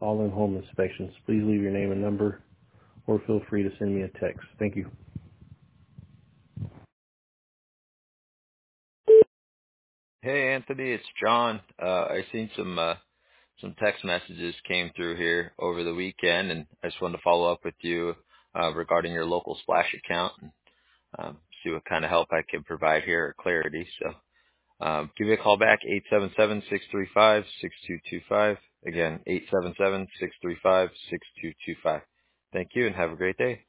all-in home inspections. Please leave your name and number or feel free to send me a text. Thank you. Hey Anthony, it's John. I seen some text messages came through here over the weekend, and I just wanted to follow up with you regarding your local splash account and see what kind of help I can provide here at Clarity. So give me a call back, 877-635-6225. Again, 877-635-6225. Thank you and have a great day.